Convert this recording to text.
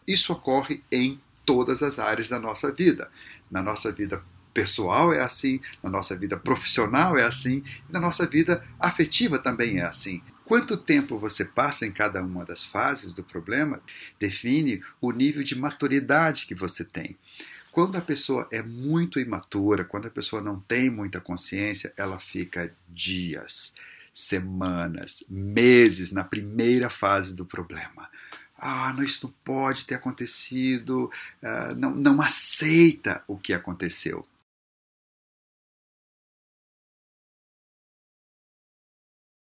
Isso ocorre em todas as áreas da nossa vida. Na nossa vida pessoal é assim, na nossa vida profissional é assim, e na nossa vida afetiva também é assim. Quanto tempo você passa em cada uma das fases do problema define o nível de maturidade que você tem. Quando a pessoa é muito imatura, quando a pessoa não tem muita consciência, ela fica dias, semanas, meses na primeira fase do problema. Não, isso não pode ter acontecido, não aceita o que aconteceu.